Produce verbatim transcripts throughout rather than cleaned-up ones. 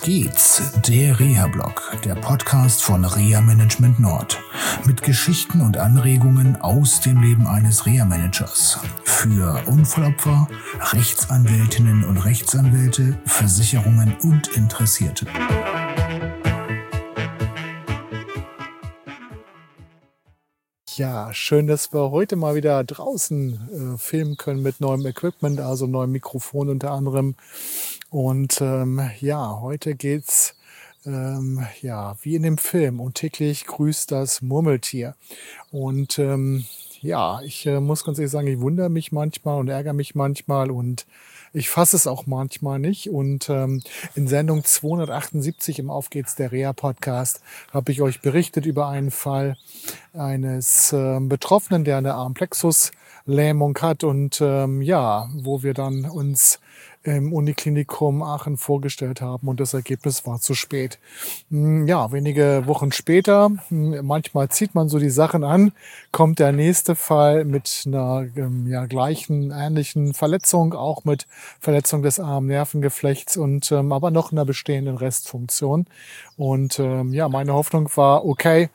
geht's, der Reha-Blog, der Podcast von Reha Management Nord. Mit Geschichten und Anregungen aus dem Leben eines Reha-Managers. Für Unfallopfer, Rechtsanwältinnen und Rechtsanwälte, Versicherungen und Interessierte. Ja, schön, dass wir heute mal wieder draußen äh, filmen können mit neuem Equipment, also neuem Mikrofon unter anderem. Und ähm, ja, heute geht's ähm, ja wie in dem Film und täglich grüßt das Murmeltier. Und ähm, ja, ich äh, muss ganz ehrlich sagen, ich wundere mich manchmal und ärgere mich manchmal und ich fasse es auch manchmal nicht. Und ähm, in Sendung zweihundertachtundsiebzig im Auf geht's, der Reha-Podcast, habe ich euch berichtet über einen Fall eines äh, Betroffenen, der eine Armplexus-Lähmung hat und ähm, ja, wo wir dann uns im Uniklinikum Aachen vorgestellt haben und das Ergebnis war zu spät. Ja, wenige Wochen später, manchmal zieht man so die Sachen an, kommt der nächste Fall mit einer ja, gleichen, ähnlichen Verletzung, auch mit Verletzung des Armnervengeflechts und ähm, aber noch einer bestehenden Restfunktion. Und ähm, ja, meine Hoffnung war, okay,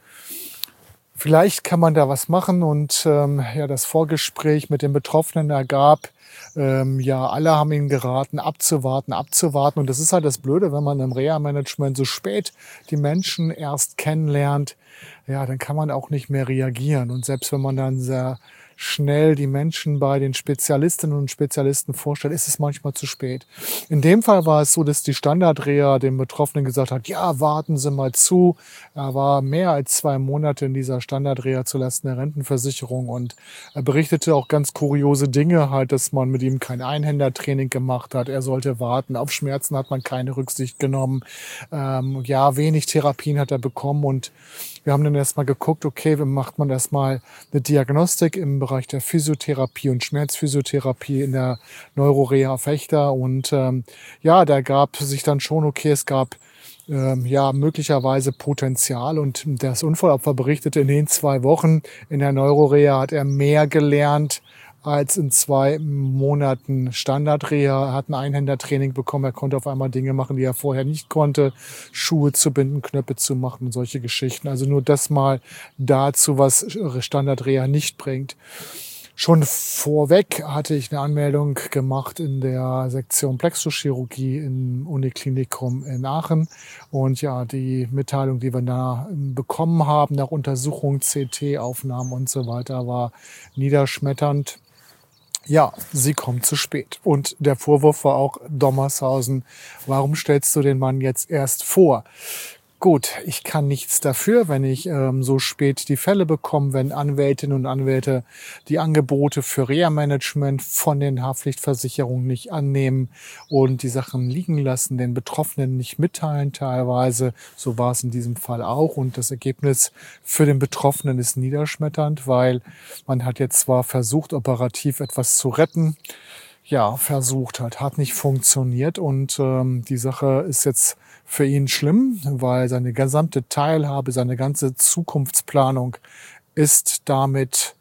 vielleicht kann man da was machen und ähm, ja, das Vorgespräch mit dem Betroffenen ergab, ähm, ja, alle haben ihm geraten, abzuwarten, abzuwarten. Und das ist halt das Blöde, wenn man im Reha-Management so spät die Menschen erst kennenlernt, ja, dann kann man auch nicht mehr reagieren. Und selbst wenn man dann sehr schnell die Menschen bei den Spezialistinnen und Spezialisten vorstellt, ist es manchmal zu spät. In dem Fall war es so, dass die Standard-Reha dem Betroffenen gesagt hat, ja, warten Sie mal zu. Er war mehr als zwei Monate in dieser Standard-Reha zulasten der Rentenversicherung und er berichtete auch ganz kuriose Dinge, halt, dass man mit ihm kein Einhändertraining gemacht hat. Er sollte warten. Auf Schmerzen hat man keine Rücksicht genommen. Ähm, ja, wenig Therapien hat er bekommen und wir haben dann erstmal geguckt, okay, wie macht man erstmal eine Diagnostik im Bereich der Physiotherapie und Schmerzphysiotherapie in der Neuroreha Fechter. Und ähm, ja, da gab sich dann schon, okay, es gab ähm, ja möglicherweise Potenzial. Und das Unfallopfer berichtete, in den zwei Wochen in der Neuroreha hat er mehr gelernt als in zwei Monaten Standardreha. Er hat ein Einhändertraining bekommen. Er konnte auf einmal Dinge machen, die er vorher nicht konnte. Schuhe zu binden, Knöpfe zu machen und solche Geschichten. Also nur das mal dazu, was Standardreha nicht bringt. Schon vorweg hatte ich eine Anmeldung gemacht in der Sektion Plexuschirurgie im Uniklinikum in Aachen. Und ja, die Mitteilung, die wir da bekommen haben nach Untersuchung, C T-Aufnahmen und so weiter, war niederschmetternd. Ja, sie kommt zu spät. Und der Vorwurf war auch Dommershausen, warum stellst du den Mann jetzt erst vor? Gut, ich kann nichts dafür, wenn ich ähm, so spät die Fälle bekomme, wenn Anwältinnen und Anwälte die Angebote für Reha-Management von den Haftpflichtversicherungen nicht annehmen und die Sachen liegen lassen, den Betroffenen nicht mitteilen teilweise. So war es in diesem Fall auch. Und das Ergebnis für den Betroffenen ist niederschmetternd, weil man hat jetzt zwar versucht, operativ etwas zu retten, ja, versucht hat, hat nicht funktioniert und ähm, die Sache ist jetzt für ihn schlimm, weil seine gesamte Teilhabe, seine ganze Zukunftsplanung ist damit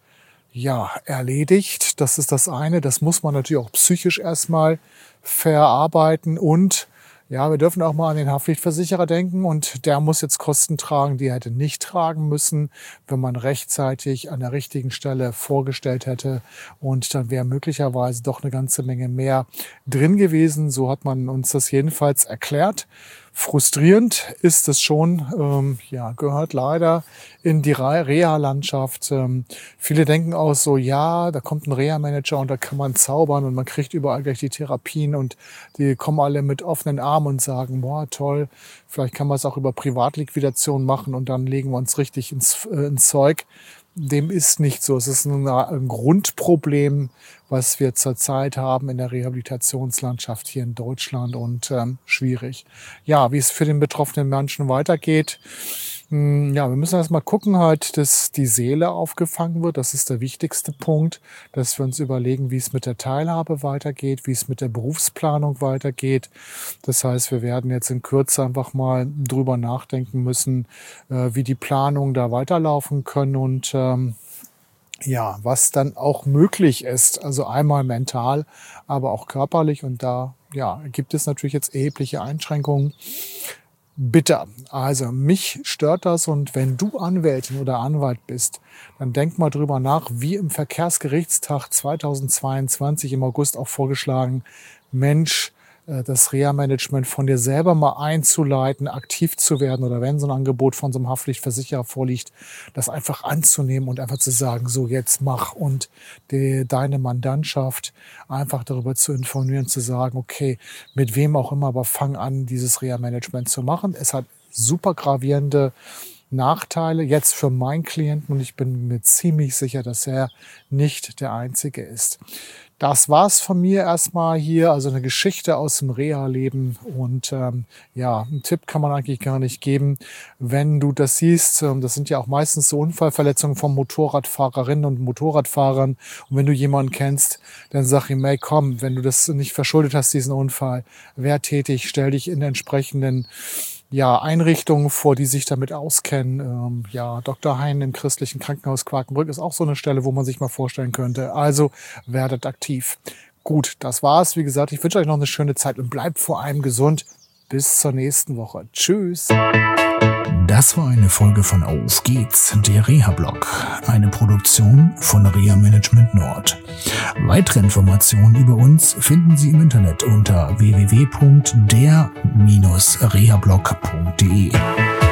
ja erledigt. Das ist das eine. Das muss man natürlich auch psychisch erstmal verarbeiten und ja, wir dürfen auch mal an den Haftpflichtversicherer denken und der muss jetzt Kosten tragen, die er hätte nicht tragen müssen, wenn man rechtzeitig an der richtigen Stelle vorgestellt hätte und dann wäre möglicherweise doch eine ganze Menge mehr drin gewesen. So hat man uns das jedenfalls erklärt. Frustrierend ist es schon, ähm, ja, gehört leider in die Reha-Landschaft. Ähm, viele denken auch so, ja, da kommt ein Reha-Manager und da kann man zaubern und man kriegt überall gleich die Therapien und die kommen alle mit offenen Armen und sagen, boah, toll, vielleicht kann man es auch über Privatliquidation machen und dann legen wir uns richtig ins, äh, ins Zeug. Dem ist nicht so. Es ist ein, ein Grundproblem, was wir zurzeit haben in der Rehabilitationslandschaft hier in Deutschland und ähm, schwierig. Ja, wie es für den betroffenen Menschen weitergeht. Mh, ja, wir müssen erst mal gucken halt, dass die Seele aufgefangen wird. Das ist der wichtigste Punkt, dass wir uns überlegen, wie es mit der Teilhabe weitergeht, wie es mit der Berufsplanung weitergeht. Das heißt, wir werden jetzt in Kürze einfach mal drüber nachdenken müssen, äh, wie die Planungen da weiterlaufen können und ähm, ja, was dann auch möglich ist. Also einmal mental, aber auch körperlich. Und da ja, gibt es natürlich jetzt erhebliche Einschränkungen. Bitter. Also mich stört das, und wenn du Anwältin oder Anwalt bist, dann denk mal drüber nach, wie im Verkehrsgerichtstag zweitausendzweiundzwanzig im August auch vorgeschlagen, Mensch, das Reha-Management von dir selber mal einzuleiten, aktiv zu werden, oder wenn so ein Angebot von so einem Haftpflichtversicherer vorliegt, das einfach anzunehmen und einfach zu sagen, so jetzt mach, und die, deine Mandantschaft einfach darüber zu informieren, zu sagen, okay, mit wem auch immer, aber fang an, dieses Reha-Management zu machen. Es hat super gravierende Nachteile jetzt für meinen Klienten, und ich bin mir ziemlich sicher, dass er nicht der Einzige ist. Das war's von mir erstmal hier, also eine Geschichte aus dem Reha-Leben, und ähm, ja, einen Tipp kann man eigentlich gar nicht geben, wenn du das siehst. Ähm, das sind ja auch meistens so Unfallverletzungen von Motorradfahrerinnen und Motorradfahrern, und wenn du jemanden kennst, dann sag ihm, hey komm, wenn du das nicht verschuldet hast, diesen Unfall, wär tätig, stell dich in entsprechenden ja, Einrichtungen vor, die sich damit auskennen. Ähm, ja, Doktor Hein im christlichen Krankenhaus Quakenbrück ist auch so eine Stelle, wo man sich mal vorstellen könnte. Also werdet aktiv. Gut, das war's. Wie gesagt, ich wünsche euch noch eine schöne Zeit und bleibt vor allem gesund. Bis zur nächsten Woche. Tschüss. Das war eine Folge von Auf geht's, der Reha-Blog, eine Produktion von Reha Management Nord. Weitere Informationen über uns finden Sie im Internet unter w w w punkt der Bindestrich rehablog punkt de.